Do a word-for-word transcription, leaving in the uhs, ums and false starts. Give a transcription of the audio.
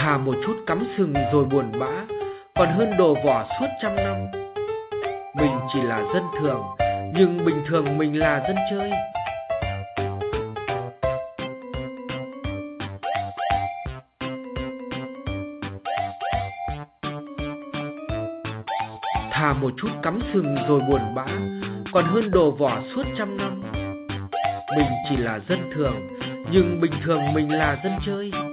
Thà một chút cắm sừng rồi buồn bã, còn hơn đồ vỏ suốt trăm năm. Mình chỉ là dân thường, nhưng bình thường mình là dân chơi. Thà một chút cắm sừng rồi buồn bã, còn hơn đồ vỏ suốt trăm năm. Mình chỉ là dân thường, nhưng bình thường mình là dân chơi.